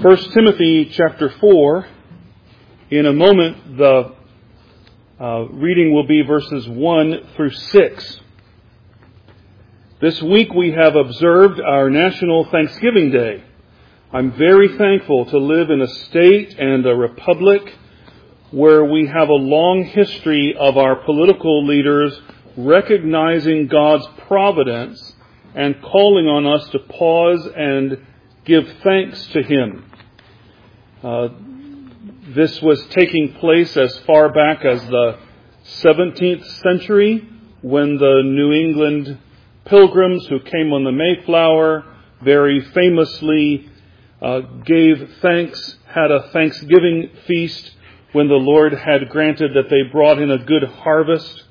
1 Timothy chapter 4. In a moment, the reading will be verses 1 through 6. This week we have observed our National Thanksgiving Day. I'm very thankful to live in a state and a republic where we have a long history of our political leaders recognizing God's providence and calling on us to pause and give thanks to Him. This was taking place as far back as the 17th century when the New England Pilgrims who came on the Mayflower very famously gave thanks, had a Thanksgiving feast when the Lord had granted that they brought in a good harvest.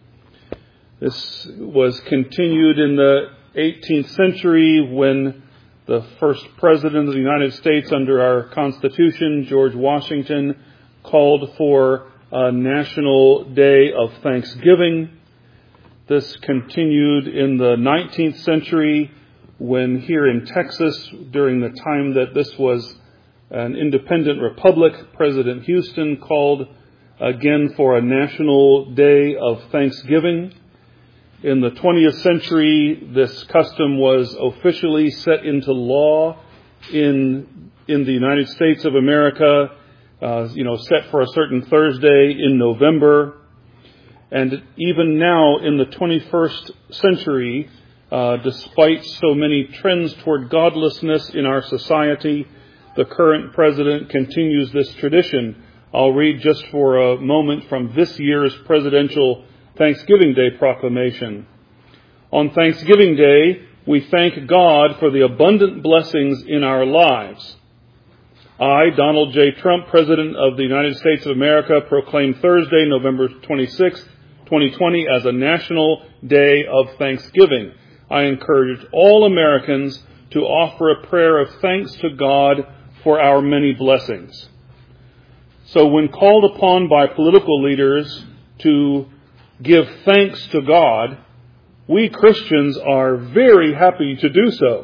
This was continued in the 18th century when the first president of the United States under our Constitution, George Washington, called for a national day of Thanksgiving. This continued in the 19th century when here in Texas, during the time that this was an independent republic, President Houston called again for a national day of Thanksgiving. In the 20th century, this custom was officially set into law in the United States of America, set for a certain Thursday in November. And even now in the 21st century, despite so many trends toward godlessness in our society, the current president continues this tradition. I'll read just for a moment from this year's presidential Thanksgiving Day proclamation. On Thanksgiving Day, we thank God for the abundant blessings in our lives. I, Donald J. Trump, President of the United States of America, proclaim Thursday, November 26, 2020, as a National Day of Thanksgiving. I encourage all Americans to offer a prayer of thanks to God for our many blessings. So when called upon by political leaders to give thanks to God, we Christians are very happy to do so.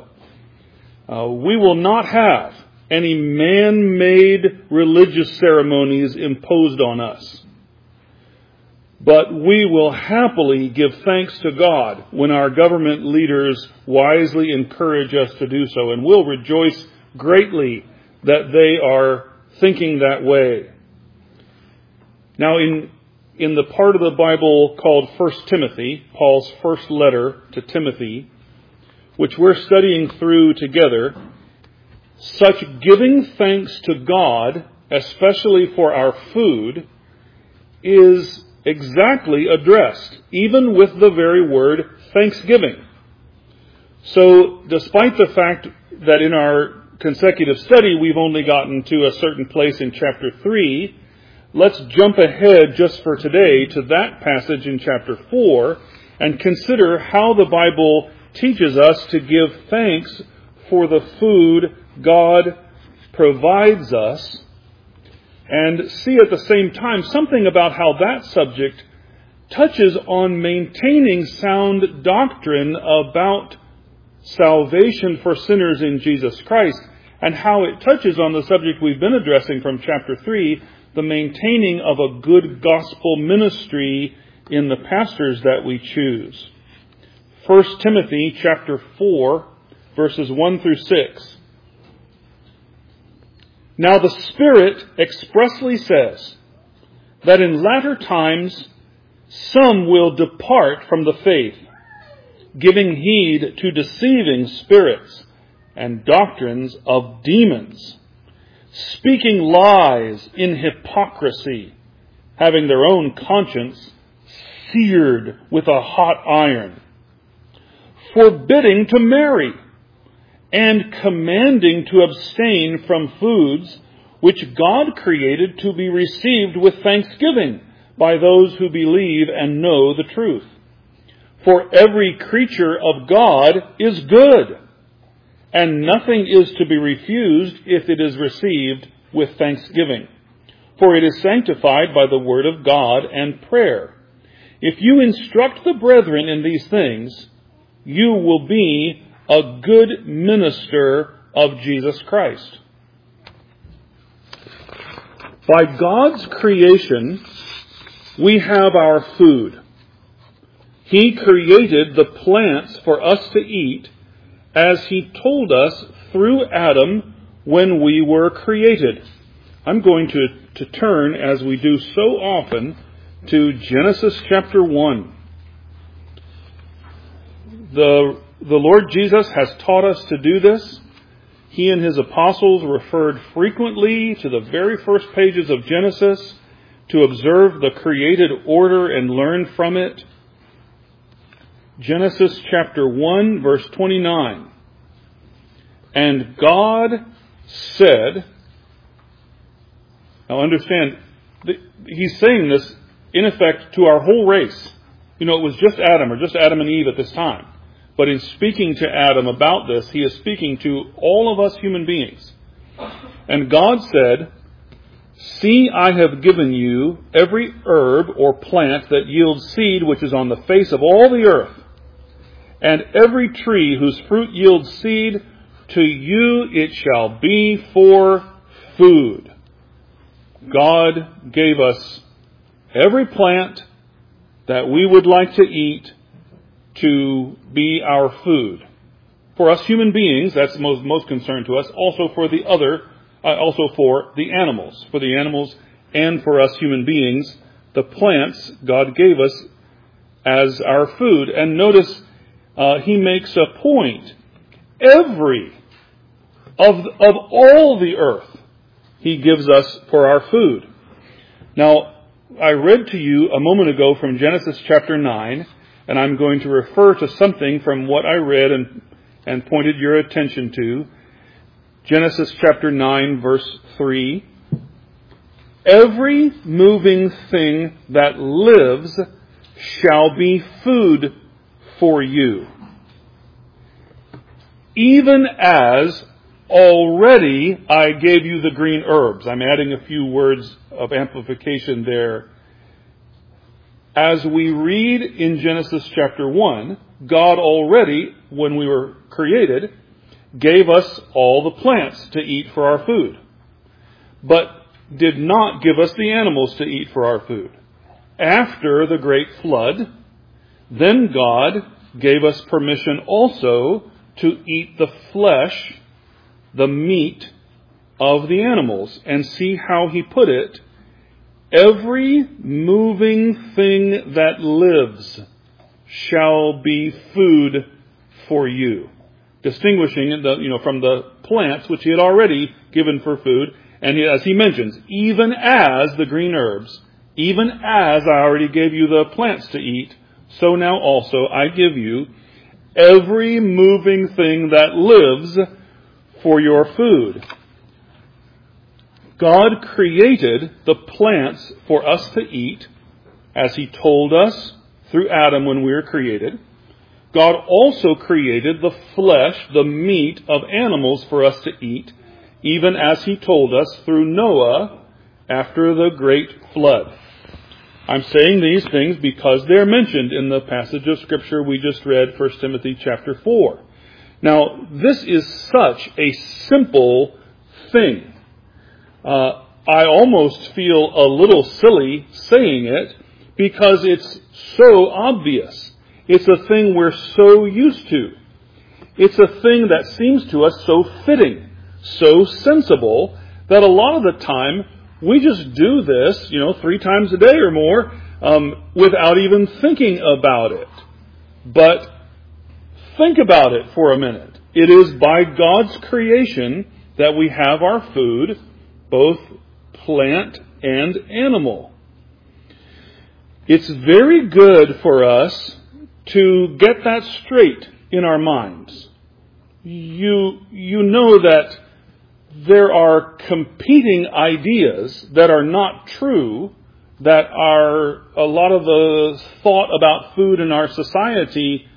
We will not have any man-made religious ceremonies imposed on us. But we will happily give thanks to God when our government leaders wisely encourage us to do so, and we'll rejoice greatly that they are thinking that way. Now, in the part of the Bible called 1 Timothy, Paul's first letter to Timothy, which we're studying through together, such giving thanks to God, especially for our food, is exactly addressed, even with the very word thanksgiving. So, despite the fact that in our consecutive study we've only gotten to a certain place in chapter 3, let's jump ahead just for today to that passage in chapter 4 and consider how the Bible teaches us to give thanks for the food God provides us, and see at the same time something about how that subject touches on maintaining sound doctrine about salvation for sinners in Jesus Christ, and how it touches on the subject we've been addressing from chapter 3, the maintaining of a good gospel ministry in the pastors that we choose. 1 Timothy chapter 4, verses 1 through 6. Now the Spirit expressly says that in latter times some will depart from the faith, giving heed to deceiving spirits and doctrines of demons, speaking lies in hypocrisy, having their own conscience seared with a hot iron, forbidding to marry, and commanding to abstain from foods which God created to be received with thanksgiving by those who believe and know the truth. For every creature of God is good, and nothing is to be refused if it is received with thanksgiving. For it is sanctified by the word of God and prayer. If you instruct the brethren in these things, you will be a good minister of Jesus Christ, By God's creation, we have our food. He created the plants for us to eat as He told us through Adam when we were created. I'm going to turn, as we do so often, to Genesis chapter 1. The Lord Jesus has taught us to do this. He and His apostles referred frequently to the very first pages of Genesis to observe the created order and learn from it. Genesis chapter 1, verse 29. And God said, now understand, He's saying this in effect to our whole race. It was just Adam, or just Adam and Eve at this time. But in speaking to Adam about this, He is speaking to all of us human beings. And God said, See, I have given you every herb or plant that yields seed which is on the face of all the earth, and every tree whose fruit yields seed, to you it shall be for food. God gave us every plant that we would like to eat to be our food. For us human beings, that's most concern to us, also for the animals. For the animals and for us human beings, the plants God gave us as our food. And notice He makes a point. Every of all the earth He gives us for our food. Now, I read to you a moment ago from Genesis chapter 9, and I'm going to refer to something from what I read and pointed your attention to. Genesis chapter 9, verse 3. Every moving thing that lives shall be food for you. Even as already I gave you the green herbs. I'm adding a few words of amplification there. As we read in Genesis chapter 1, God already, when we were created, gave us all the plants to eat for our food, but did not give us the animals to eat for our food. After the great flood, then God gave us permission also to eat the flesh, the meat of the animals. And see how He put it. Every moving thing that lives shall be food for you. Distinguishing from the plants which He had already given for food. And as He mentions, even as the green herbs, even as I already gave you the plants to eat, so now also I give you every moving thing that lives for your food. God created the plants for us to eat, as He told us through Adam when we were created. God also created the flesh, the meat of animals for us to eat, even as He told us through Noah after the great flood. I'm saying these things because they're mentioned in the passage of Scripture we just read, 1 Timothy chapter 4. Now, this is such a simple thing. I almost feel a little silly saying it because it's so obvious. It's a thing we're so used to. It's a thing that seems to us so fitting, so sensible, that a lot of the time we just do this, 3 times a day or more, without even thinking about it. But think about it for a minute. It is by God's creation that we have our food, both plant and animal. It's very good for us to get that straight in our minds. You know that there are competing ideas that are not true, that are a lot of the thought about food in our society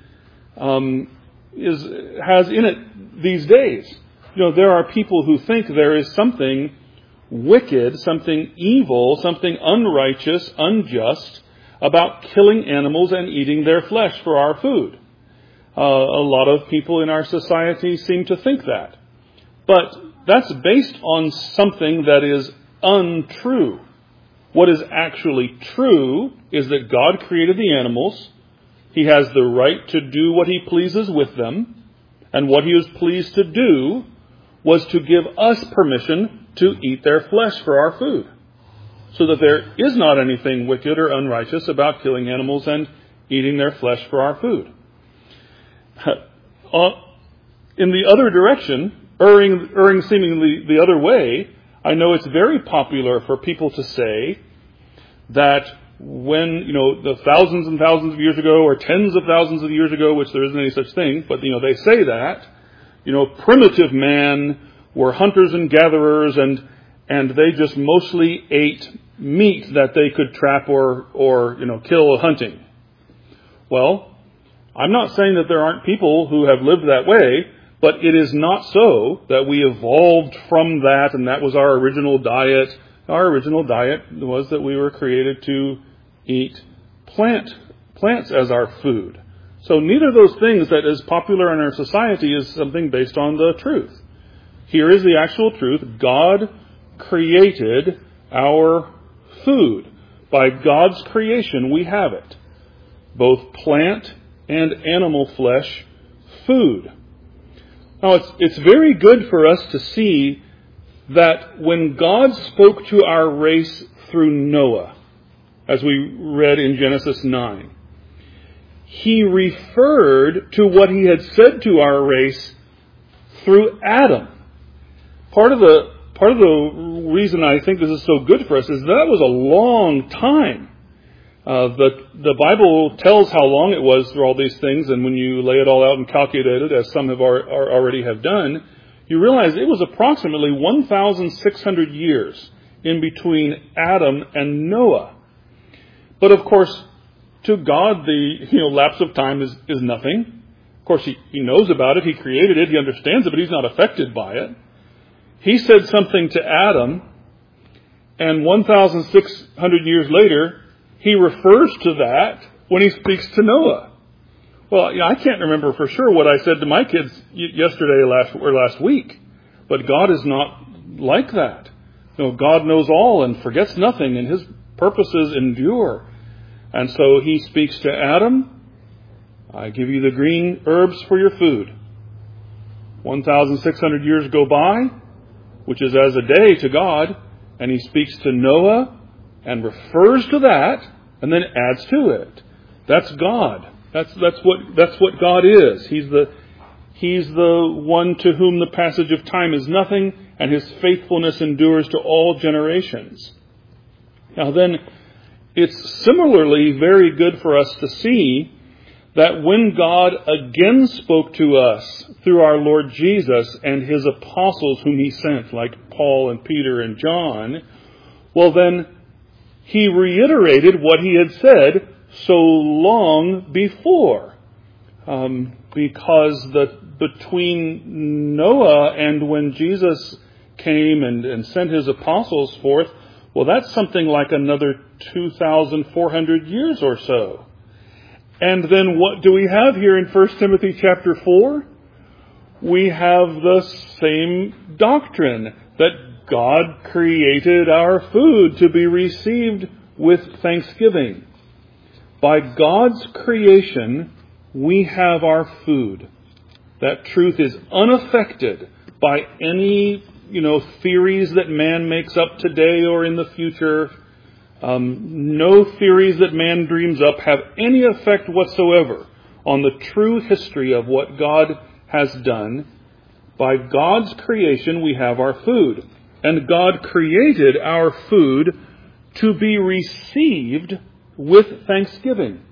has in it these days. There are people who think there is something wicked, something evil, something unrighteous, unjust about killing animals and eating their flesh for our food. A lot of people in our society seem to think that. But that's based on something that is untrue. What is actually true is that God created the animals. He has the right to do what He pleases with them. And what He was pleased to do was to give us permission to eat their flesh for our food. So that there is not anything wicked or unrighteous about killing animals and eating their flesh for our food. In the other direction, erring seemingly the other way, I know it's very popular for people to say that when, the thousands and thousands of years ago, or tens of thousands of years ago, which there isn't any such thing, but, they say that, primitive man were hunters and gatherers, and they just mostly ate meat that they could trap or kill hunting. Well, I'm not saying that there aren't people who have lived that way, but it is not so that we evolved from that and that was our original diet. Our original diet was that we were created to eat plants as our food. So neither of those things that is popular in our society is something based on the truth. Here is the actual truth. God created our food. By God's creation, we have it. Both plant and animal flesh food. Now, it's very good for us to see that when God spoke to our race through Noah, as we read in Genesis 9, He referred to what He had said to our race through Adam. Part of the reason I think this is so good for us is that was a long time. The Bible tells how long it was through all these things, and when you lay it all out and calculate it, as some have already have done, you realize it was approximately 1,600 years in between Adam and Noah. But of course, to God, the lapse of time is nothing. Of course, He knows about it. He created it. He understands it, but He's not affected by it. He said something to Adam, and 1,600 years later, He refers to that when He speaks to Noah. Well, I can't remember for sure what I said to my kids yesterday or last week, but God is not like that. God knows all and forgets nothing, and His purposes endure. And so He speaks to Adam, I give you the green herbs for your food. 1,600 years go by, which is as a day to God, and He speaks to Noah and refers to that and then adds to it. That's God. That's what God is. He's the one to whom the passage of time is nothing, and His faithfulness endures to all generations. Now then, it's similarly very good for us to see that when God again spoke to us through our Lord Jesus and His apostles whom He sent, like Paul and Peter and John, well then, He reiterated what He had said so long before. Because between Noah and when Jesus came and sent His apostles forth, well, that's something like another 2,400 years or so. And then what do we have here in 1 Timothy chapter 4? We have the same doctrine that God created our food to be received with thanksgiving. By God's creation, we have our food. That truth is unaffected by any, theories that man makes up today or in the future. No theories that man dreams up have any effect whatsoever on the true history of what God has done. By God's creation, we have our food. And God created our food to be received with thanksgiving.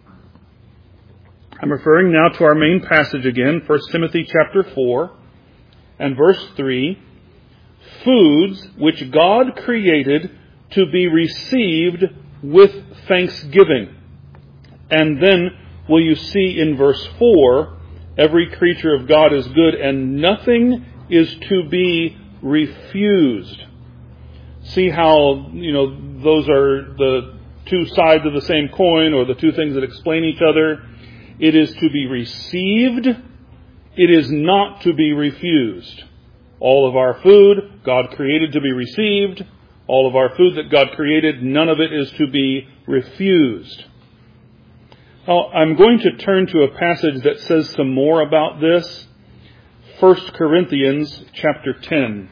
I'm referring now to our main passage again, 1 Timothy chapter 4 and verse 3. Foods which God created to be received with thanksgiving. And then will you see in verse 4, every creature of God is good and nothing is to be refused. See how, those are the two sides of the same coin, or the two things that explain each other. It is to be received. It is not to be refused. All of our food, God created to be received. All of our food that God created, none of it is to be refused. Now, I'm going to turn to a passage that says some more about this. 1 Corinthians chapter 10.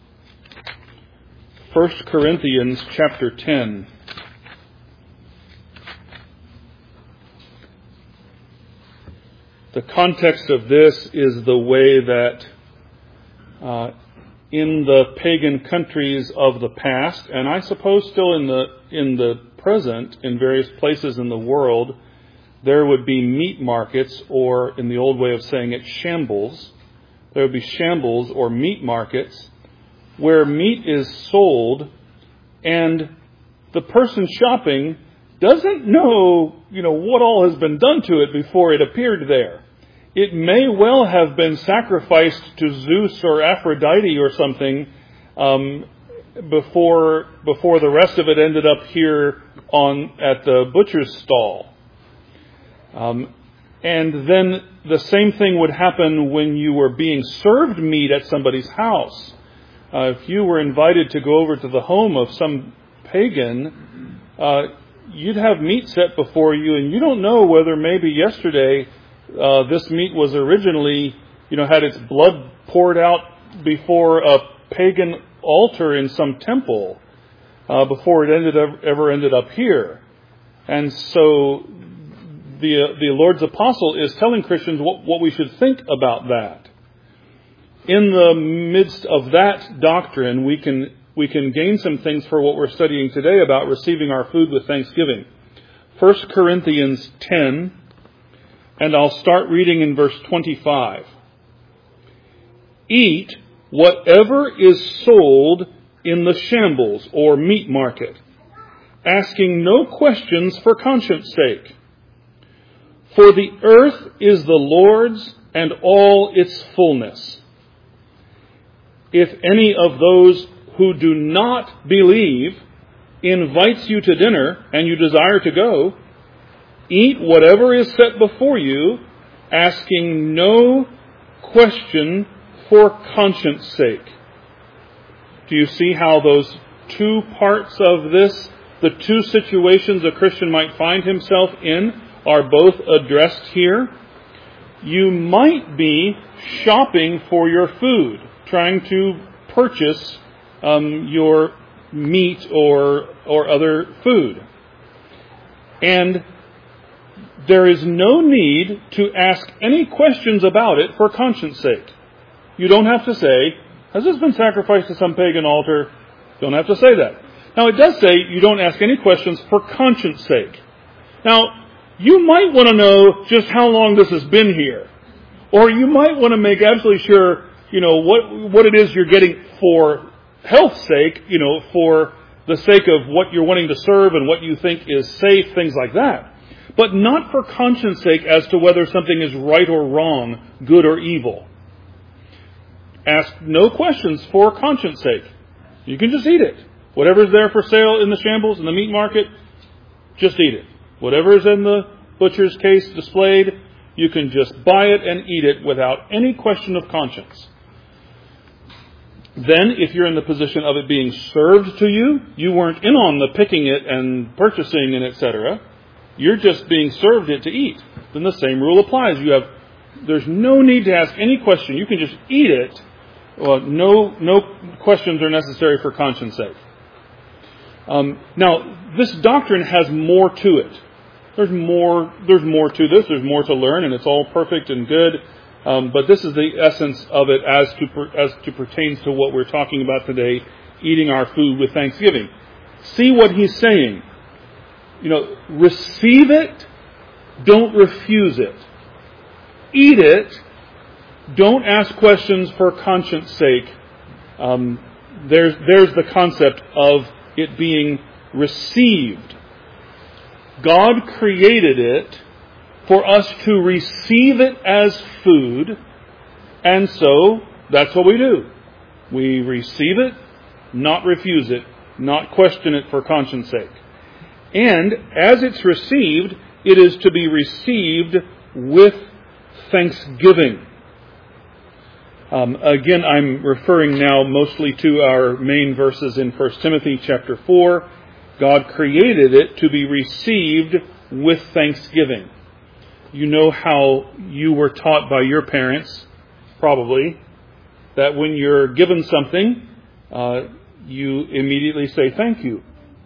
1 Corinthians chapter 10. The context of this is the way that in the pagan countries of the past, and I suppose still in the present, in various places in the world, there would be meat markets, or in the old way of saying it, shambles. There would be shambles or meat markets where meat is sold, and the person shopping doesn't know, what all has been done to it before it appeared there. It may well have been sacrificed to Zeus or Aphrodite or something before the rest of it ended up here at the butcher's stall. And then the same thing would happen when you were being served meat at somebody's house. If you were invited to go over to the home of some pagan, you'd have meat set before you, and you don't know whether maybe yesterday this meat was originally, had its blood poured out before a pagan altar in some temple before it ever ended up here. And so the Lord's apostle is telling Christians what we should think about that. In the midst of that doctrine, we can gain some things for what we're studying today about receiving our food with thanksgiving. 1 Corinthians 10, and I'll start reading in verse 25. Eat whatever is sold in the shambles or meat market, asking no questions for conscience sake. For the earth is the Lord's and all its fullness. If any of those who do not believe invites you to dinner and you desire to go, eat whatever is set before you, asking no question for conscience sake. Do you see how those two parts of this, the two situations a Christian might find himself in, are both addressed here? You might be shopping for your food, trying to purchase your meat or other food. And there is no need to ask any questions about it for conscience sake. You don't have to say, has this been sacrificed to some pagan altar? Don't have to say that. Now, it does say you don't ask any questions for conscience sake. Now, you might want to know just how long this has been here. Or you might want to make absolutely sure, what it is you're getting for health's sake, for the sake of what you're wanting to serve and what you think is safe, things like that. But not for conscience sake as to whether something is right or wrong, good or evil. Ask no questions for conscience sake. You can just eat it. Whatever's there for sale in the shambles, in the meat market, just eat it. Whatever is in the butcher's case displayed, you can just buy it and eat it without any question of conscience. Then, if you're in the position of it being served to you, you weren't in on the picking it and purchasing and etc. You're just being served it to eat. Then the same rule applies. There's no need to ask any question. You can just eat it. Well, no questions are necessary for conscience sake. Now, this doctrine has more to it. There's more to this. There's more to learn, and it's all perfect and good. But this is the essence of it as to pertains to what we're talking about today, eating our food with thanksgiving. See what he's saying. Receive it. Don't refuse it. Eat it. Don't ask questions for conscience sake. There's the concept of it being received. God created it for us to receive it as food, and so that's what we do. We receive it, not refuse it, not question it for conscience sake. And as it's received, it is to be received with thanksgiving. Again, I'm referring now mostly to our main verses in 1 Timothy chapter 4. God created it to be received with thanksgiving. You know how you were taught by your parents, probably, that when you're given something, you immediately say thank you.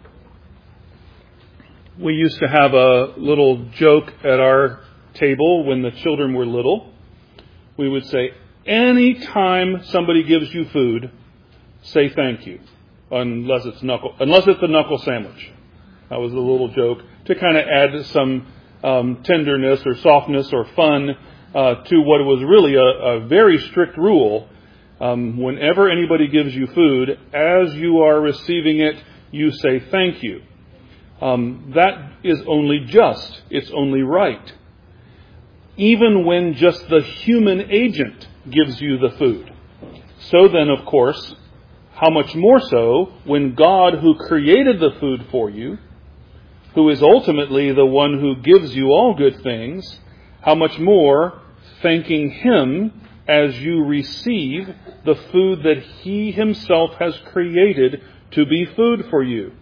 We used to have a little joke at our table when the children were little. We would say, any time somebody gives you food, say thank you, unless it's a knuckle sandwich. That was a little joke to kind of add some tenderness or softness or fun to what was really a very strict rule. Whenever anybody gives you food, as you are receiving it, you say thank you. That is only just. It's only right. Even when just the human agent gives you the food. So then, of course, how much more so when God, who created the food for you, who is ultimately the one who gives you all good things, how much more thanking Him as you receive the food that He Himself has created to be food for you.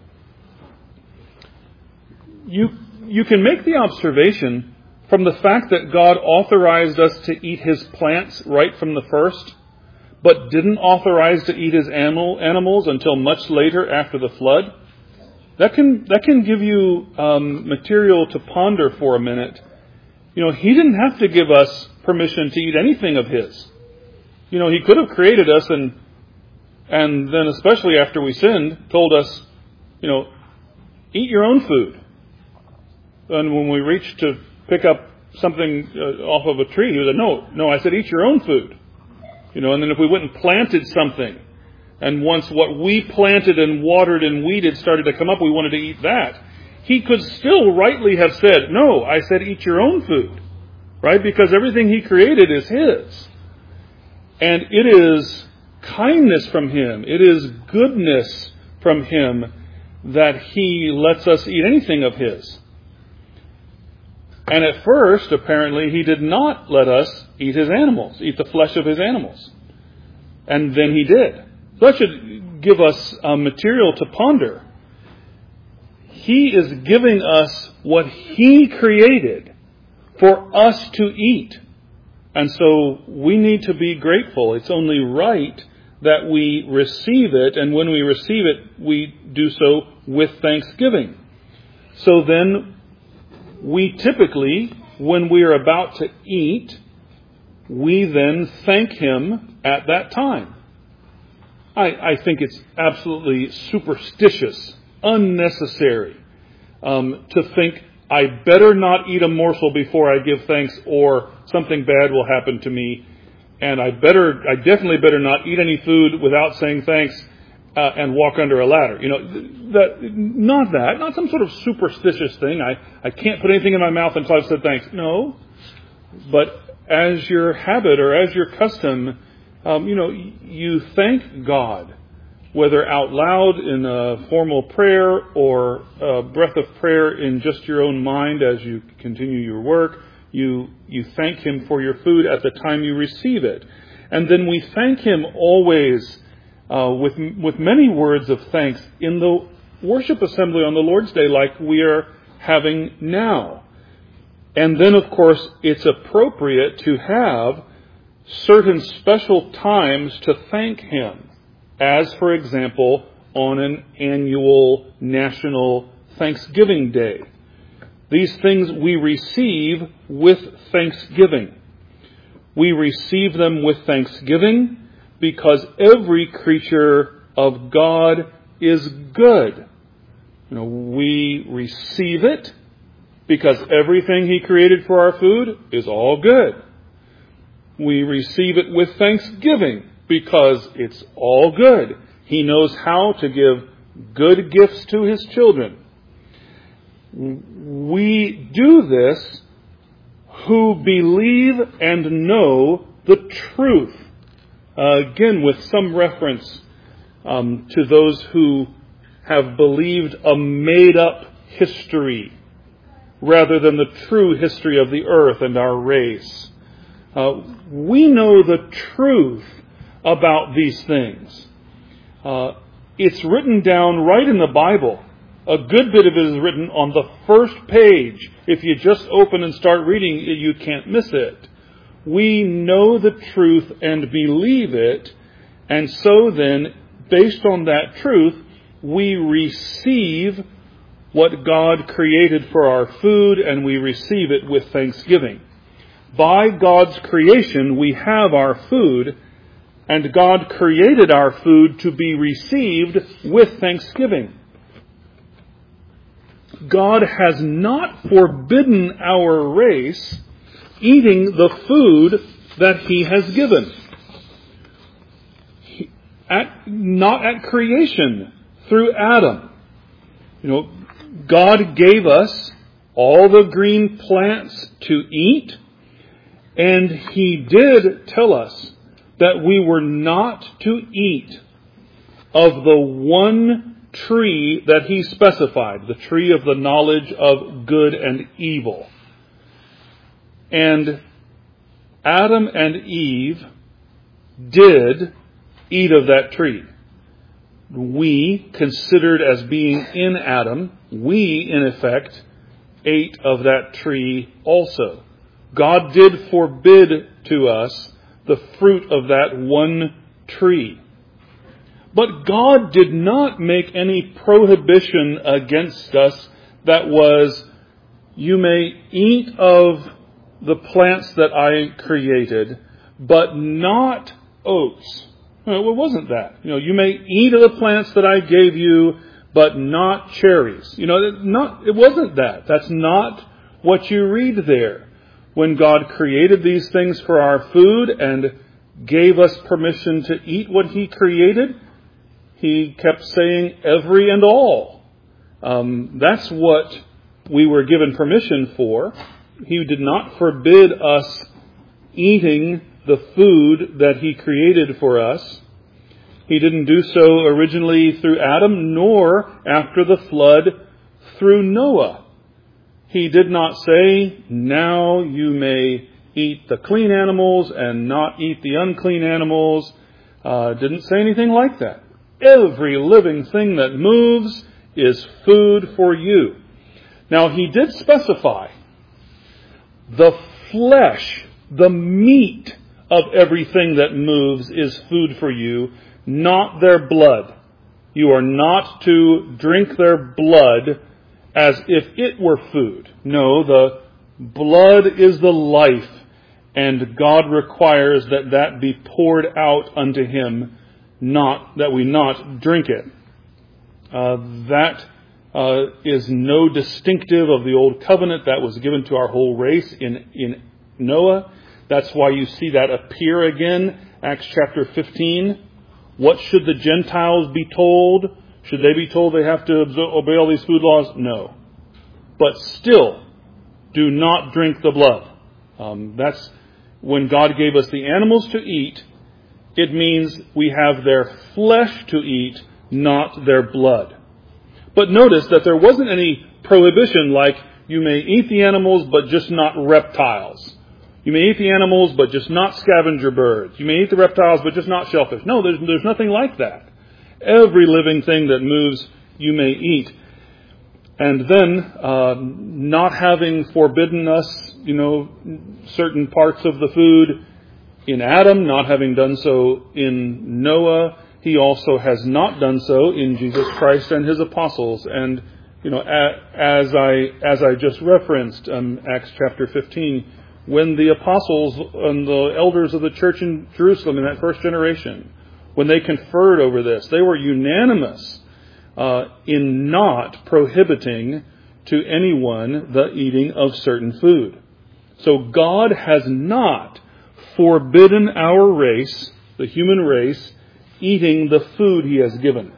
You can make the observation from the fact that God authorized us to eat His plants right from the first, but didn't authorize to eat His animals until much later after the flood. That can give you material to ponder for a minute. He didn't have to give us permission to eat anything of His. He could have created us and then, especially after we sinned, told us, eat your own food. And when we reached to pick up something off of a tree, He said, no, I said, eat your own food. And then if we went and planted something, and once what we planted and watered and weeded started to come up, we wanted to eat that. He could still rightly have said, no, I said, eat your own food. Right? Because everything He created is His. And it is kindness from Him. It is goodness from Him that He lets us eat anything of His. And at first, apparently, He did not let us eat His animals, eat the flesh of His animals. And then He did. So that should give us material to ponder. He is giving us what He created for us to eat. And so we need to be grateful. It's only right that we receive it, and when we receive it, we do so with thanksgiving. So then, we typically, when we are about to eat, we then thank Him at that time. I think it's absolutely superstitious, unnecessary, to think, I better not eat a morsel before I give thanks, or something bad will happen to me, and I definitely better not eat any food without saying thanks, and walk under a ladder. Not some sort of superstitious thing. I can't put anything in my mouth until I've said thanks. No. But as your habit or as your custom, you thank God, whether out loud in a formal prayer or a breath of prayer in just your own mind as you continue your work. You thank Him for your food at the time you receive it. And then we thank Him always with many words of thanks in the worship assembly on the Lord's Day like we are having now. And then, of course, it's appropriate to have certain special times to thank Him, as, for example, on an annual national Thanksgiving Day. These things we receive with thanksgiving. We receive them with thanksgiving because every creature of God is good. We receive it because everything He created for our food is all good. We receive it with thanksgiving because it's all good. He knows how to give good gifts to His children. We do this who believe and know the truth. Again, with some reference to those who have believed a made-up history rather than the true history of the earth and our race. We know the truth about these things. It's written down right in the Bible. A good bit of it is written on the first page. If you just open and start reading, you can't miss it. We know the truth and believe it, and so then, based on that truth, we receive what God created for our food, and we receive it with thanksgiving. By God's creation, we have our food, and God created our food to be received with thanksgiving. God has not forbidden our race eating the food that He has given. Not at creation, through Adam. God gave us all the green plants to eat, and He did tell us that we were not to eat of the one tree that He specified, the tree of the knowledge of good and evil. And Adam and Eve did eat of that tree. We, considered as being in Adam, we, in effect, ate of that tree also. God did forbid to us the fruit of that one tree. But God did not make any prohibition against us that was, you may eat of the plants that I created, but not oats. No, it wasn't that. You may eat of the plants that I gave you, but not cherries. It wasn't that. That's not what you read there. When God created these things for our food and gave us permission to eat what He created, He kept saying every and all. That's what we were given permission for. He did not forbid us eating the food that He created for us. He didn't do so originally through Adam, nor after the flood through Noah. He did not say, now you may eat the clean animals and not eat the unclean animals. Didn't say anything like that. Every living thing that moves is food for you. Now, He did specify the flesh, the meat of everything that moves is food for you, not their blood. You are not to drink their blood as if it were food. No, the blood is the life, and God requires that be poured out unto Him, not that we not drink it. That is no distinctive of the old covenant that was given to our whole race in Noah. That's why you see that appear again, Acts chapter 15. What should the Gentiles be told? Should they be told they have to obey all these food laws? No. But still, do not drink the blood. That's when God gave us the animals to eat. It means we have their flesh to eat, not their blood. But notice that there wasn't any prohibition like you may eat the animals but just not reptiles. You may eat the animals but just not scavenger birds. You may eat the reptiles but just not shellfish. No, there's nothing like that. Every living thing that moves you may eat. And then, not having forbidden us, certain parts of the food in Adam, not having done so in Noah, He also has not done so in Jesus Christ and His apostles. And, as I just referenced, Acts chapter 15, when the apostles and the elders of the church in Jerusalem in that first generation, when they conferred over this, they were unanimous in not prohibiting to anyone the eating of certain food. So God has not forbidden our race, the human race, eating the food He has given.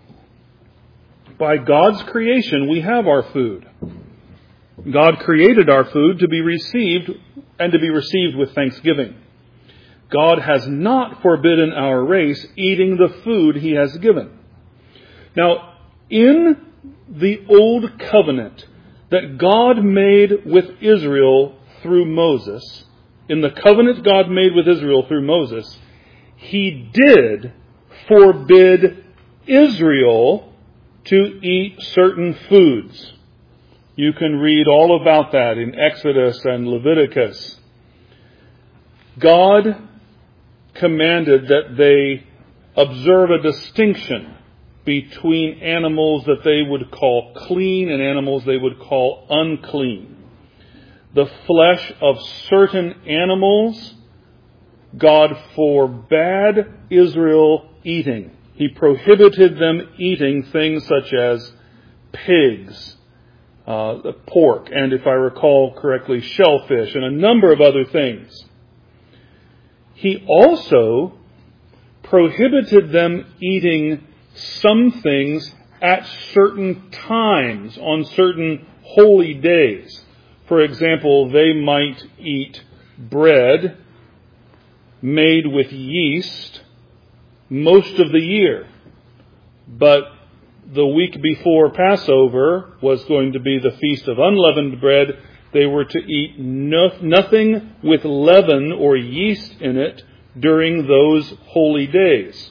By God's creation, we have our food. God created our food to be received and to be received with thanksgiving. God has not forbidden our race eating the food He has given. Now, in the old covenant that God made with Israel through Moses, in the covenant God made with Israel through Moses, He did forbid Israel to eat certain foods. You can read all about that in Exodus and Leviticus. God commanded that they observe a distinction between animals that they would call clean and animals they would call unclean. The flesh of certain animals, God forbade Israel eating. He prohibited them eating things such as pigs, pork, and if I recall correctly, shellfish, and a number of other things. He also prohibited them eating some things at certain times, on certain holy days. For example, they might eat bread made with yeast most of the year. But the week before Passover was going to be the Feast of Unleavened Bread. They were to eat nothing with leaven or yeast in it during those holy days.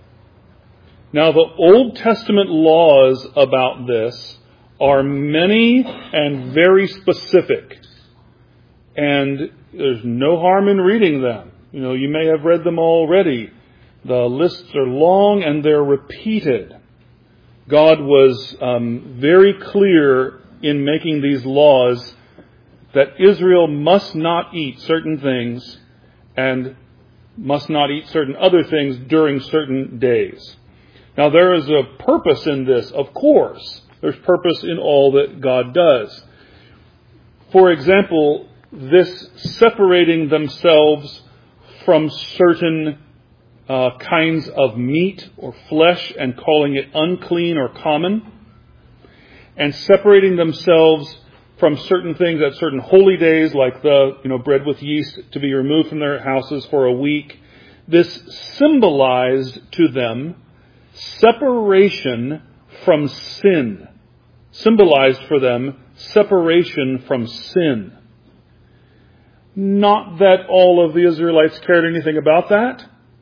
Now, the Old Testament laws about this are many and very specific. And there's no harm in reading them. You may have read them already. The lists are long and they're repeated. God was very clear in making these laws that Israel must not eat certain things and must not eat certain other things during certain days. Now, there is a purpose in this, of course. There's purpose in all that God does. For example, this separating themselves from certain kinds of meat or flesh and calling it unclean or common, and separating themselves from certain things at certain holy days, like the bread with yeast, to be removed from their houses for a week. This symbolized to them separation from sin. Symbolized for them separation from sin. Not that all of the Israelites cared anything about that,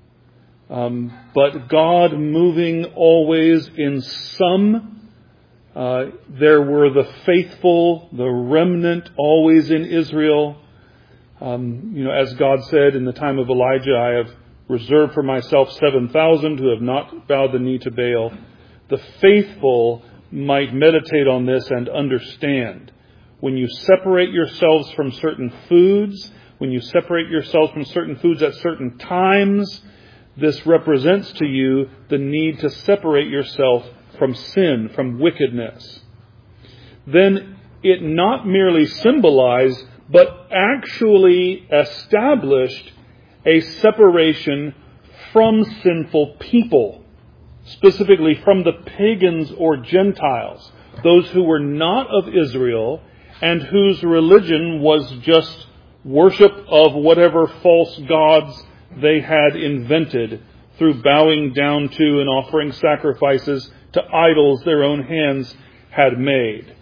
but God moving always in some. There were the faithful, the remnant always in Israel. As God said in the time of Elijah, I have reserved for myself 7,000 who have not bowed the knee to Baal. The faithful might meditate on this and understand. When you separate yourselves from certain foods, when you separate yourselves from certain foods at certain times, this represents to you the need to separate yourself from sin, from wickedness. Then it not merely symbolized, but actually established a separation from sinful people, specifically from the pagans or Gentiles, those who were not of Israel and whose religion was just worship of whatever false gods they had invented through bowing down to and offering sacrifices to idols their own hands had made.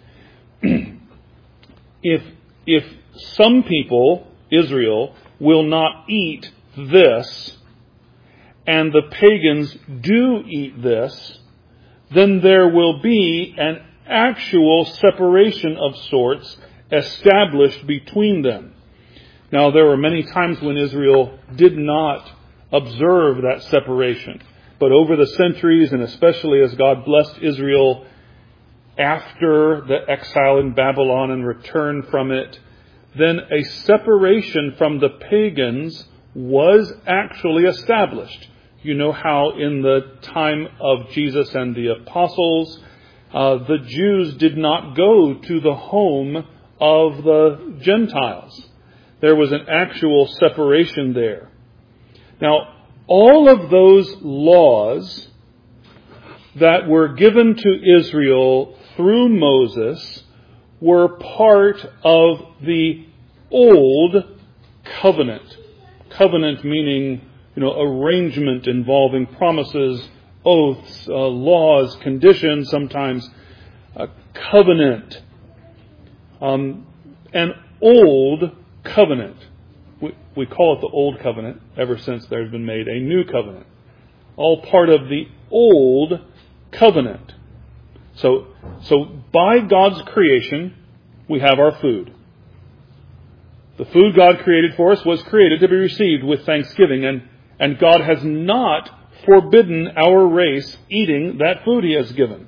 If some people, Israel, will not eat this, and the pagans do eat this, then there will be an actual separation of sorts established between them. Now, there were many times when Israel did not observe that separation. But over the centuries, and especially as God blessed Israel after the exile in Babylon and return from it, then a separation from the pagans was actually established. You know how in the time of Jesus and the apostles, the Jews did not go to the home of the Gentiles. There was an actual separation there. Now, all of those laws that were given to Israel through Moses were part of the old covenant. Covenant meaning, arrangement involving promises, oaths, laws, conditions, sometimes a covenant. An old covenant. we call it the Old Covenant ever since there's been made a new covenant. All part of the Old Covenant. So by God's creation, we have our food. The food God created for us was created to be received with thanksgiving, and God has not forbidden our race eating that food He has given.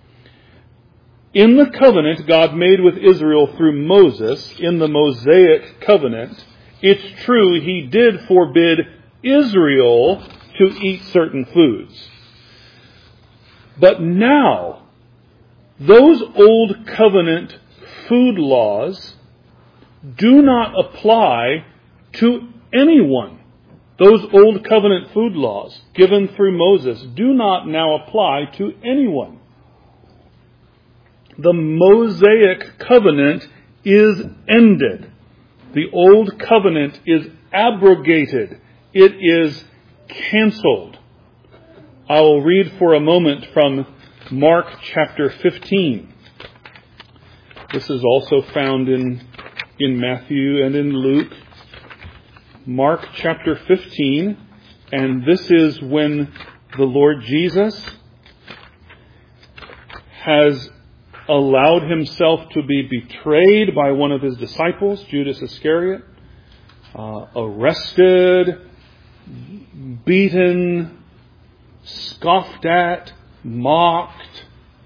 In the covenant God made with Israel through Moses, in the Mosaic covenant, it's true He did forbid Israel to eat certain foods. But now, those old covenant food laws do not apply to anyone. Those old covenant food laws given through Moses do not now apply to anyone. The Mosaic covenant is ended. The old covenant is abrogated. It is canceled. I will read for a moment from Mark chapter 15. This is also found in Matthew and in Luke. Mark chapter 15, and this is when the Lord Jesus has allowed Himself to be betrayed by one of His disciples, Judas Iscariot, arrested, beaten, scoffed at, mocked,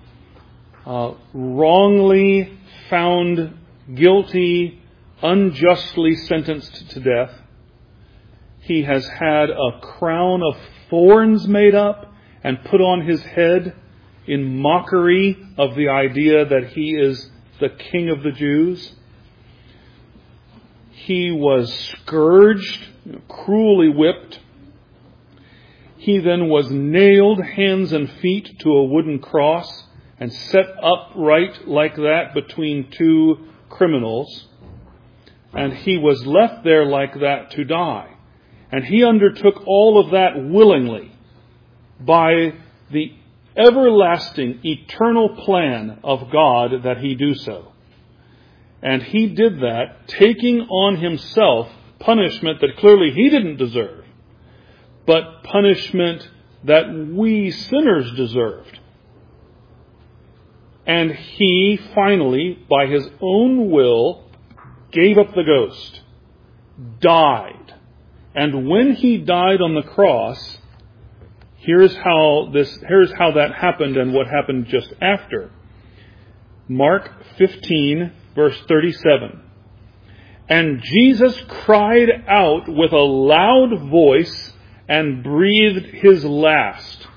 wrongly found guilty, unjustly sentenced to death. He has had a crown of thorns made up and put on His head in mockery of the idea that He is the King of the Jews. He was scourged, cruelly whipped. He then was nailed hands and feet to a wooden cross and set upright like that between two criminals. And He was left there like that to die. And He undertook all of that willingly by the everlasting, eternal plan of God that He do so. And He did that, taking on Himself punishment that clearly He didn't deserve, but punishment that we sinners deserved. And He finally, by His own will, gave up the ghost, died. And when He died on the cross, here's how that happened and what happened just after. Mark 15, verse 37. And Jesus cried out with a loud voice and breathed His last.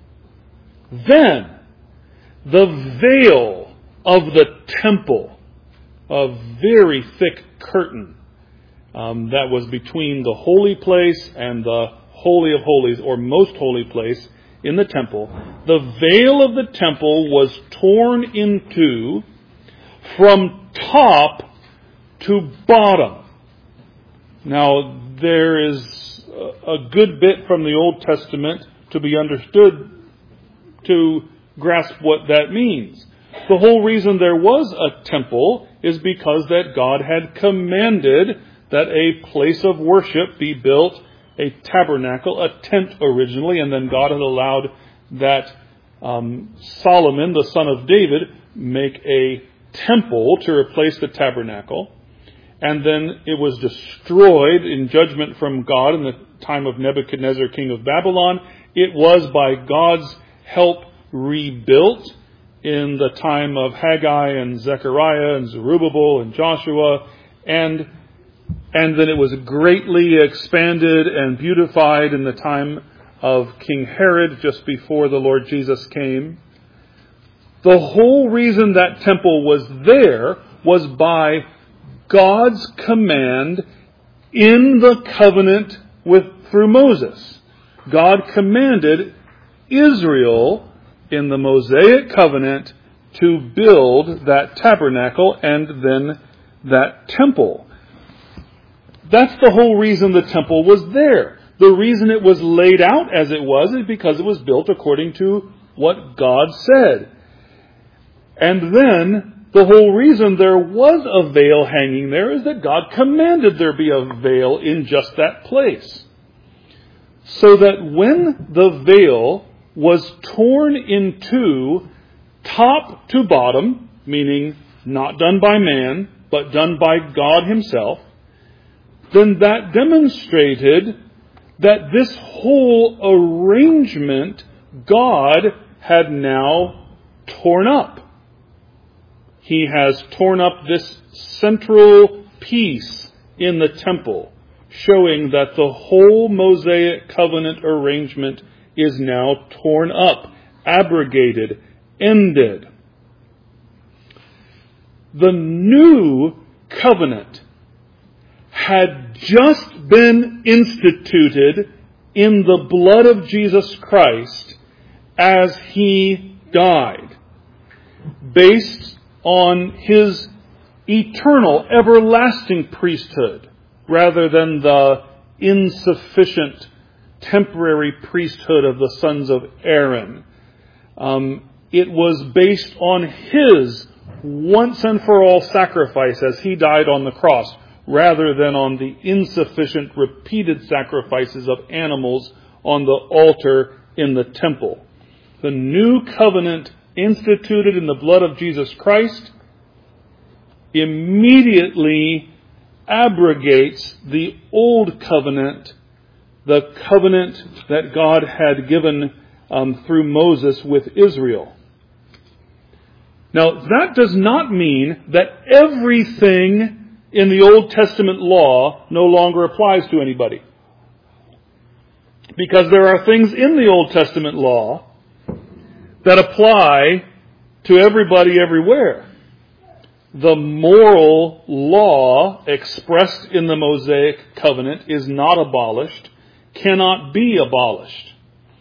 Then the veil of the temple, a very thick curtain that was between the holy place and the Holy of Holies, or most holy place in the temple, the veil of the temple was torn in two from top to bottom. Now, there is a good bit from the Old Testament to be understood to grasp what that means. The whole reason there was a temple is because that God had commanded that a place of worship be built, a tabernacle, a tent originally, and then God had allowed that Solomon, the son of David, make a temple to replace the tabernacle. And then it was destroyed in judgment from God in the time of Nebuchadnezzar, king of Babylon. It was by God's help rebuilt in the time of Haggai and Zechariah and Zerubbabel and Joshua, and then it was greatly expanded and beautified in the time of King Herod just before the Lord Jesus came. The whole reason that temple was there was by God's command in the covenant through Moses. God commanded Israel in the Mosaic covenant to build that tabernacle and then that temple. That's the whole reason the temple was there. The reason it was laid out as it was is because it was built according to what God said. And then The whole reason there was a veil hanging there is that God commanded there be a veil in just that place. So that when the veil was torn in two, top to bottom, meaning not done by man, but done by God Himself, then that demonstrated that this whole arrangement God had now torn up. He has torn up this central piece in the temple, showing that the whole Mosaic covenant arrangement is now torn up, abrogated, ended. The new covenant had just been instituted in the blood of Jesus Christ as He died, based on His eternal, everlasting priesthood, rather than the insufficient temporary priesthood of the sons of Aaron. It was based on His once and for all sacrifice as He died on the cross, rather than on the insufficient repeated sacrifices of animals on the altar in the temple. The new covenant instituted in the blood of Jesus Christ immediately abrogates the old covenant, the covenant that God had given through Moses with Israel. Now, that does not mean that everything in the Old Testament law no longer applies to anybody. Because there are things in the Old Testament law that apply to everybody everywhere. The moral law expressed in the Mosaic covenant is not abolished, cannot be abolished.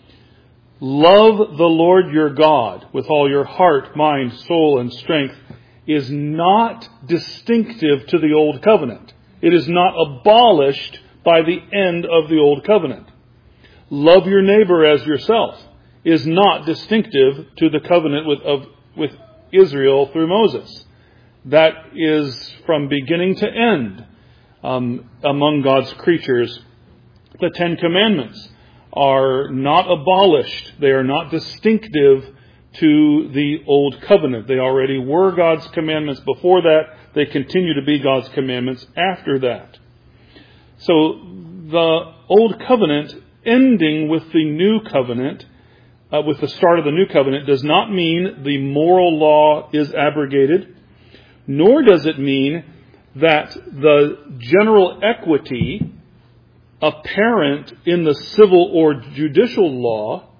Love the Lord your God with all your heart, mind, soul, and strength is not distinctive to the Old Covenant. It is not abolished by the end of the Old Covenant. Love your neighbor as yourself is not distinctive to the covenant with Israel through Moses. That is from beginning to end among God's creatures. The Ten Commandments are not abolished. They are not distinctive to the Old Covenant. They already were God's commandments before that. They continue to be God's commandments after that. So the Old Covenant ending with the New Covenant, with the start of the New Covenant, does not mean the moral law is abrogated, nor does it mean that the general equity apparent in the civil or judicial law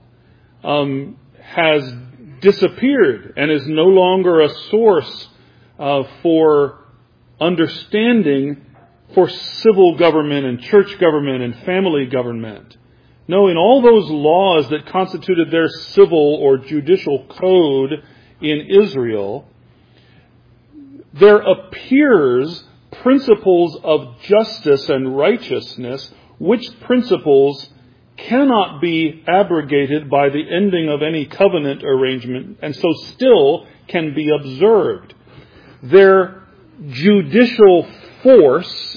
has disappeared and is no longer a source for understanding for civil government and church government and family government. No, in all those laws that constituted their civil or judicial code in Israel, there appears principles of justice and righteousness, which principles cannot be abrogated by the ending of any covenant arrangement, and so still can be observed. Their judicial force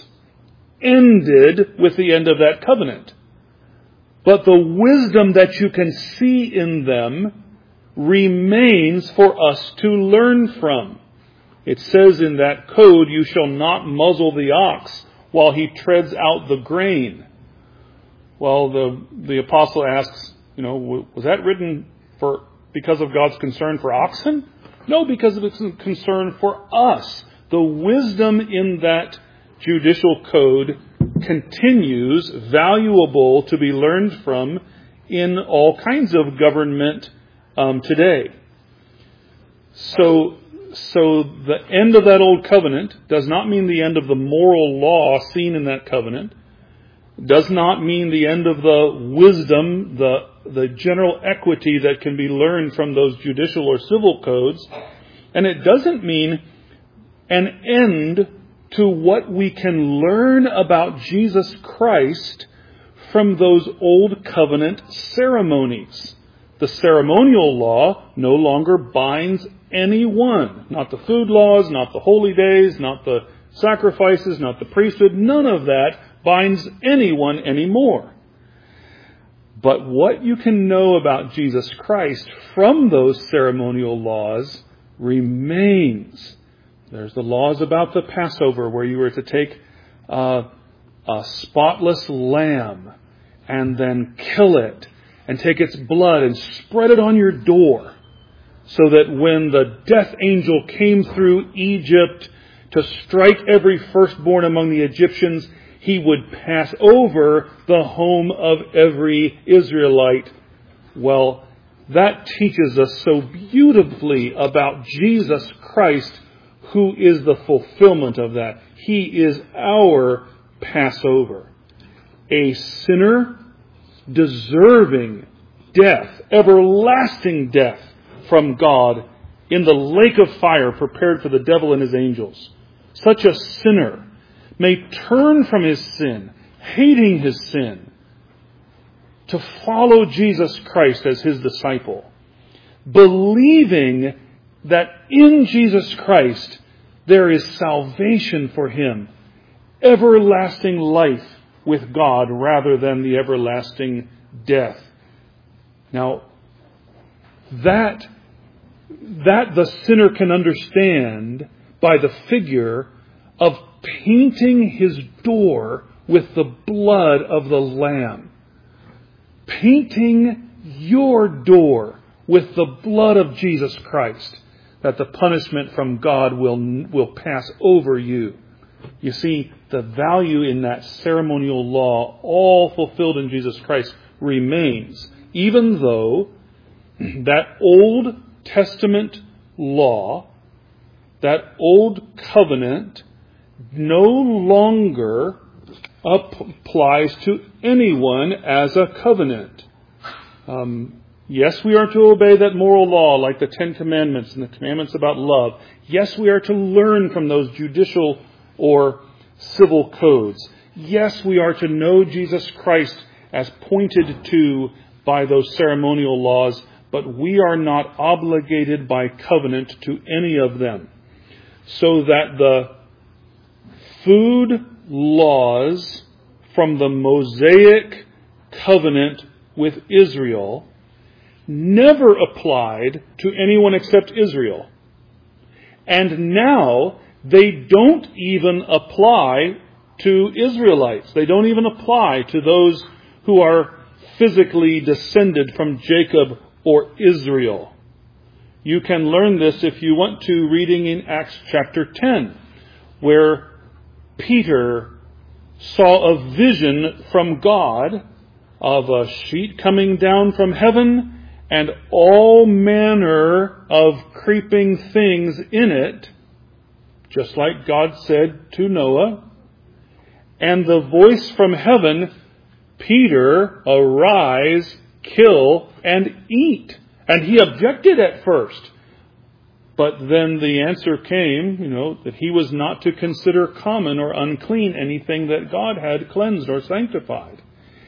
ended with the end of that covenant. But the wisdom that you can see in them remains for us to learn from. It says in that code, you shall not muzzle the ox while he treads out the grain. Well, the apostle asks, was that written because of God's concern for oxen? No, because of its concern for us. The wisdom in that judicial code continues, valuable to be learned from in all kinds of government today. So the end of that old covenant does not mean the end of the moral law seen in that covenant. Does not mean the end of the wisdom, the general equity that can be learned from those judicial or civil codes. And it doesn't mean an end to what we can learn about Jesus Christ from those old covenant ceremonies. The ceremonial law no longer binds anyone. Not the food laws, not the holy days, not the sacrifices, not the priesthood. None of that binds anyone anymore. But what you can know about Jesus Christ from those ceremonial laws remains. There's the laws about the Passover, where you were to take a spotless lamb and then kill it and take its blood and spread it on your door, so that when the death angel came through Egypt to strike every firstborn among the Egyptians, he would pass over the home of every Israelite. Well, that teaches us so beautifully about Jesus Christ, who is the fulfillment of that. He is our Passover. A sinner deserving death, everlasting death from God in the lake of fire prepared for the devil and his angels. Such a sinner may turn from his sin, hating his sin, to follow Jesus Christ as his disciple, believing that in Jesus Christ there is salvation for him, everlasting life with God rather than the everlasting death. Now, that the sinner can understand by the figure of painting his door with the blood of the Lamb. Painting your door with the blood of Jesus Christ, that the punishment from God will pass over you. You see, the value in that ceremonial law, all fulfilled in Jesus Christ, remains, even though that Old Testament law, that Old Covenant, no longer applies to anyone as a covenant. Yes, we are to obey that moral law, like the Ten Commandments and the commandments about love. Yes, we are to learn from those judicial or civil codes. Yes, we are to know Jesus Christ as pointed to by those ceremonial laws, but we are not obligated by covenant to any of them. So that the food laws from the Mosaic covenant with Israel never applied to anyone except Israel. And now they don't even apply to Israelites. They don't even apply to those who are physically descended from Jacob or Israel. You can learn this if you want to, reading in Acts chapter 10, where Peter saw a vision from God of a sheet coming down from heaven and all manner of creeping things in it, just like God said to Noah. And the voice from heaven, Peter, arise, kill, and eat. And he objected at first. But then the answer came, that he was not to consider common or unclean anything that God had cleansed or sanctified.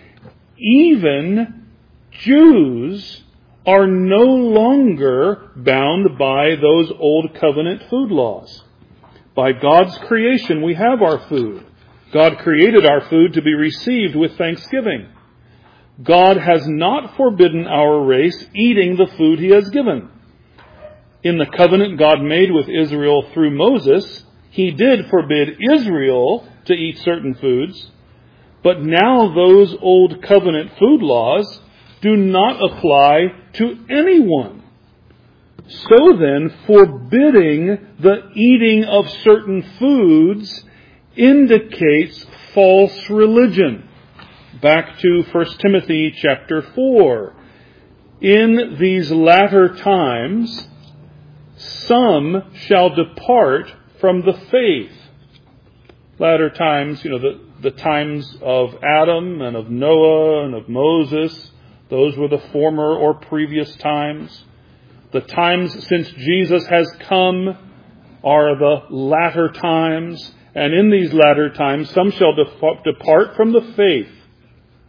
Even Jews are no longer bound by those old covenant food laws. By God's creation, we have our food. God created our food to be received with thanksgiving. God has not forbidden our race eating the food he has given. In the covenant God made with Israel through Moses, he did forbid Israel to eat certain foods. But now those old covenant food laws do not apply to anyone. So then, forbidding the eating of certain foods indicates false religion. Back to 1 Timothy chapter 4. In these latter times, some shall depart from the faith. Latter times, the times of Adam and of Noah and of Moses, those were the former or previous times. The times since Jesus has come are the latter times. And in these latter times, some shall depart from the faith.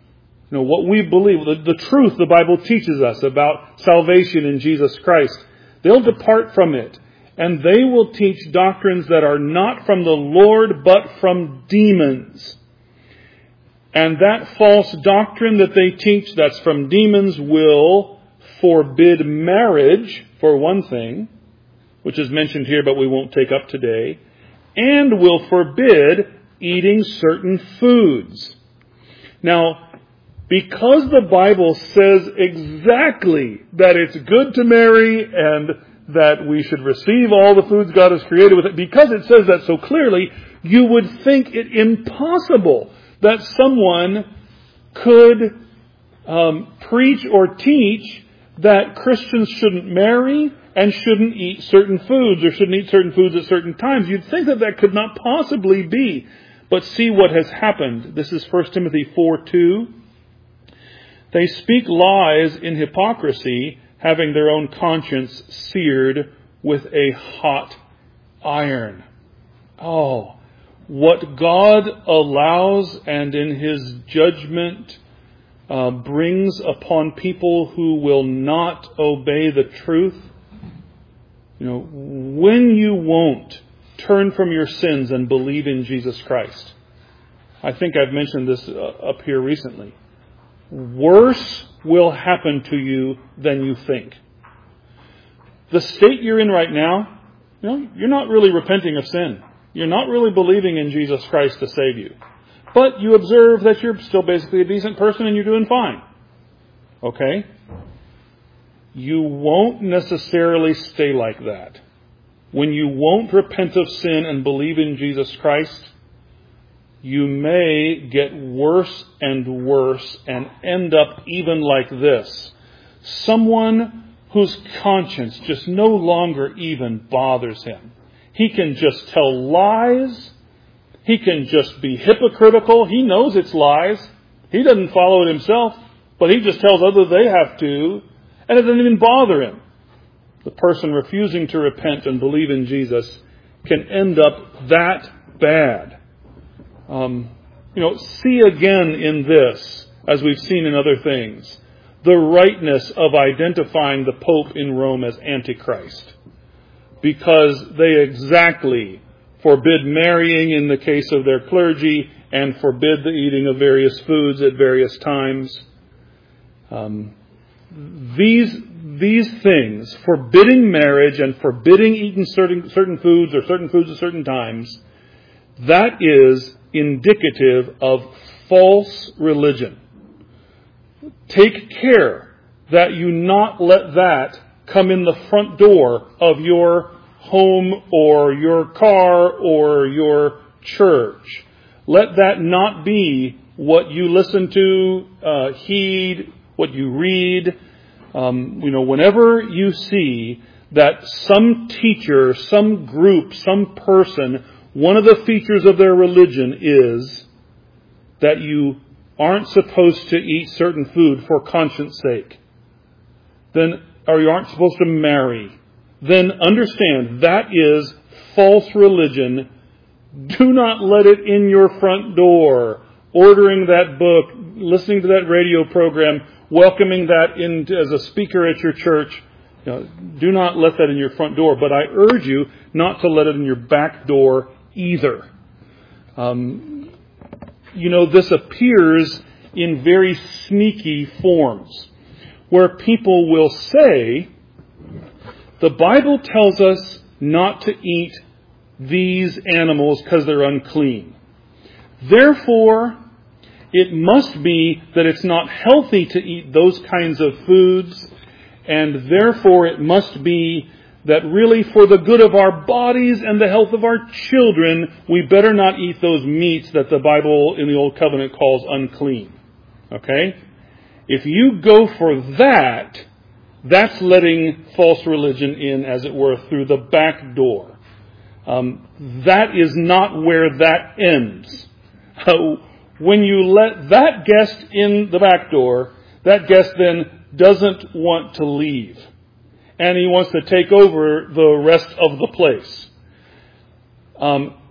what we believe, the truth the Bible teaches us about salvation in Jesus Christ, they'll depart from it. And they will teach doctrines that are not from the Lord, but from demons. And that false doctrine that they teach that's from demons will forbid marriage, for one thing, which is mentioned here but we won't take up today, and will forbid eating certain foods. Now, because the Bible says exactly that it's good to marry and that we should receive all the foods God has created with it, because it says that so clearly, you would think it impossible that someone could preach or teach that Christians shouldn't marry and shouldn't eat certain foods or shouldn't eat certain foods at certain times. You'd think that that could not possibly be. But see what has happened. This is 1 Timothy 4:2. They speak lies in hypocrisy, having their own conscience seared with a hot iron. Oh, what God allows and in His judgment brings upon people who will not obey the truth. When you won't turn from your sins and believe in Jesus Christ. I think I've mentioned this up here recently. Worse will happen to you than you think. The state you're in right now, you're not really repenting of sin. You're not really believing in Jesus Christ to save you. But you observe that you're still basically a decent person and you're doing fine. Okay? You won't necessarily stay like that. When you won't repent of sin and believe in Jesus Christ, you may get worse and worse and end up even like this. Someone whose conscience just no longer even bothers him. He can just tell lies. He can just be hypocritical. He knows it's lies. He doesn't follow it himself, but he just tells others they have to, and it doesn't even bother him. The person refusing to repent and believe in Jesus can end up that bad. See again in this, as we've seen in other things, the rightness of identifying the Pope in Rome as Antichrist. Because they exactly forbid marrying in the case of their clergy and forbid the eating of various foods at various times. These things, forbidding marriage and forbidding eating certain foods or certain foods at certain times, that is indicative of false religion. Take care that you not let that come in the front door of your home or your car or your church. Let that not be what you listen to, heed, what you read. Whenever you see that some teacher, some group, some person, one of the features of their religion is that you aren't supposed to eat certain food for conscience sake, or you aren't supposed to marry, then understand that is false religion. Do not let it in your front door. Ordering that book, listening to that radio program, welcoming that in as a speaker at your church. Do not let that in your front door. But I urge you not to let it in your back door either. This appears in very sneaky forms, where people will say, the Bible tells us not to eat these animals because they're unclean. Therefore, it must be that it's not healthy to eat those kinds of foods, and therefore it must be that really for the good of our bodies and the health of our children, we better not eat those meats that the Bible in the Old Covenant calls unclean. Okay? If you go for that, that's letting false religion in, as it were, through the back door. That is not where that ends. When you let that guest in the back door, that guest then doesn't want to leave. And he wants to take over the rest of the place.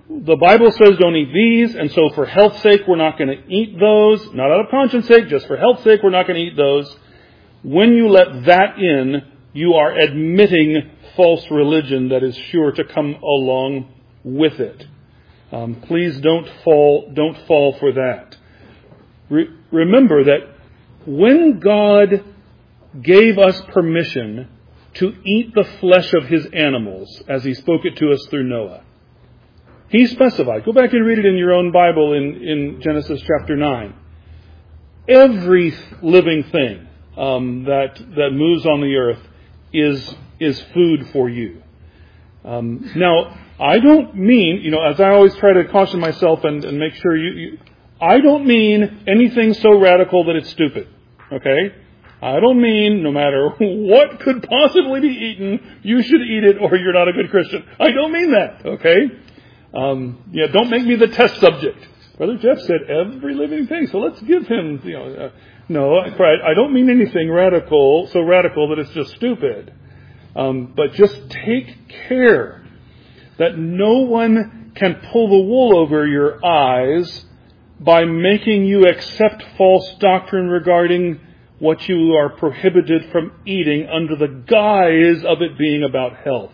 the Bible says don't eat these, and so for health's sake we're not going to eat those. Not out of conscience sake, just for health's sake we're not going to eat those. When you let that in, you are admitting false religion that is sure to come along with it. Please don't fall for that. Remember that when God gave us permission to eat the flesh of His animals, as He spoke it to us through Noah, He specified. Go back and read it in your own Bible in Genesis chapter 9. Every living thing that moves on the earth is food for you. Now, I don't mean, as I always try to caution myself and make sure I don't mean anything so radical that it's stupid. Okay? I don't mean no matter what could possibly be eaten, you should eat it or you're not a good Christian. I don't mean that. Okay? Don't make me the test subject. Brother Jeff said every living thing, so let's give him, no, I don't mean anything so radical that it's just stupid. But just take care that no one can pull the wool over your eyes by making you accept false doctrine regarding what you are prohibited from eating under the guise of it being about health.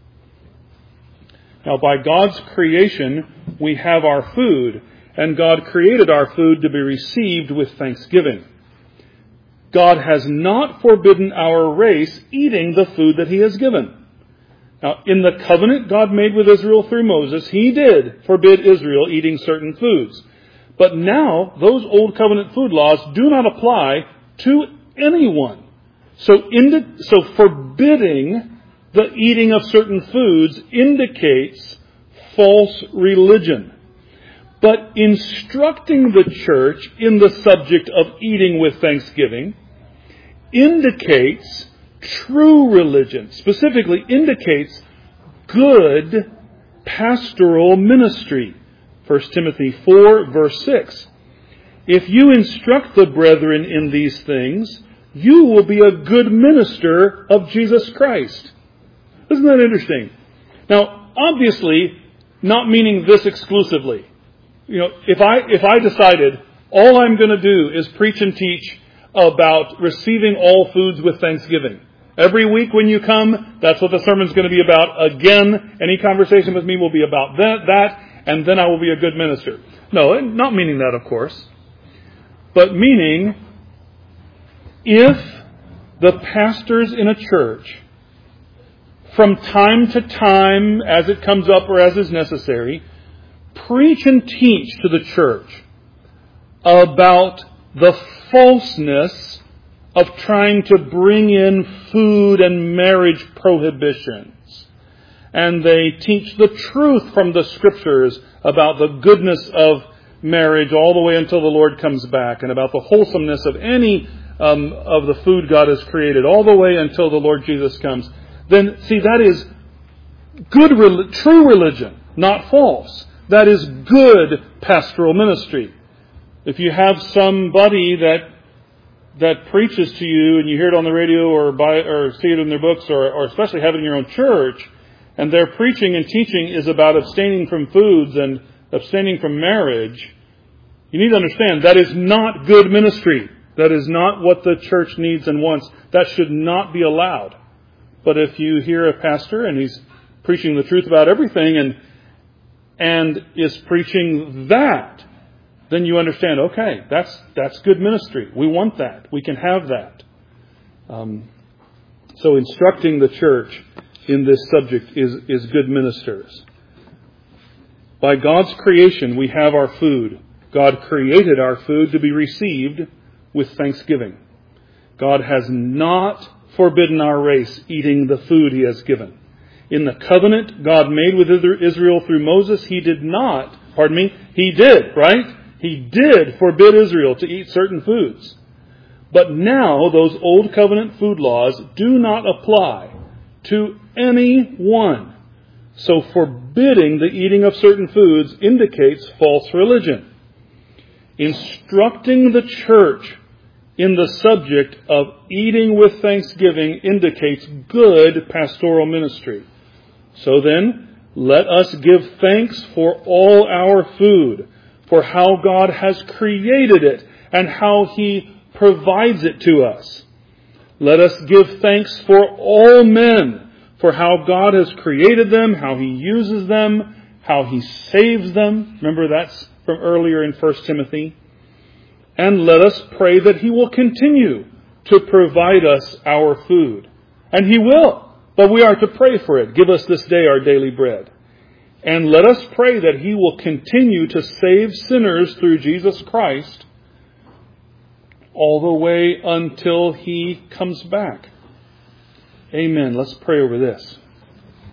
Now, by God's creation, we have our food, and God created our food to be received with thanksgiving. God has not forbidden our race eating the food that He has given. Now, in the covenant God made with Israel through Moses, He did forbid Israel eating certain foods. But now, those old covenant food laws do not apply to anyone. So forbidding the eating of certain foods indicates false religion. But instructing the church in the subject of eating with thanksgiving indicates true religion, specifically indicates good pastoral ministry. 1 Timothy 4, verse 6. If you instruct the brethren in these things, you will be a good minister of Jesus Christ. Isn't that interesting? Now, obviously, not meaning this exclusively. If I decided all I'm going to do is preach and teach about receiving all foods with thanksgiving. Every week when you come, that's what the sermon's going to be about. Again, any conversation with me will be about that, and then I will be a good minister. No, not meaning that, of course. But meaning, if the pastors in a church, from time to time, as it comes up or as is necessary, preach and teach to the church about the falseness of trying to bring in food and marriage prohibitions. And they teach the truth from the Scriptures about the goodness of marriage all the way until the Lord comes back, and about the wholesomeness of any of the food God has created all the way until the Lord Jesus comes. Then, see, that is good, true religion, not false. That is good pastoral ministry. If you have somebody that preaches to you and you hear it on the radio or see it in their books or especially have it in your own church, and their preaching and teaching is about abstaining from foods and abstaining from marriage, you need to understand that is not good ministry. That is not what the church needs and wants. That should not be allowed. But if you hear a pastor and he's preaching the truth about everything and is preaching that, then you understand, okay, that's good ministry. We want that. We can have that. So instructing the church in this subject is good ministers. By God's creation, we have our food. God created our food to be received with thanksgiving. God has not forbidden our race eating the food He has given. In the covenant God made with Israel through Moses, He did, right? He did forbid Israel to eat certain foods. But now those old covenant food laws do not apply to anyone. So forbidding the eating of certain foods indicates false religion. Instructing the church in the subject of eating with thanksgiving indicates good pastoral ministry. So then, Let us give thanks for all our food, for how God has created it and how He provides it to us. Let us give thanks for all men, for how God has created them, how He uses them, how He saves them. Remember, that's from earlier in 1 Timothy. And let us pray that He will continue to provide us our food. And He will. But we are to pray for it. Give us this day our daily bread. And let us pray that He will continue to save sinners through Jesus Christ all the way until He comes back. Amen. Let's pray over this.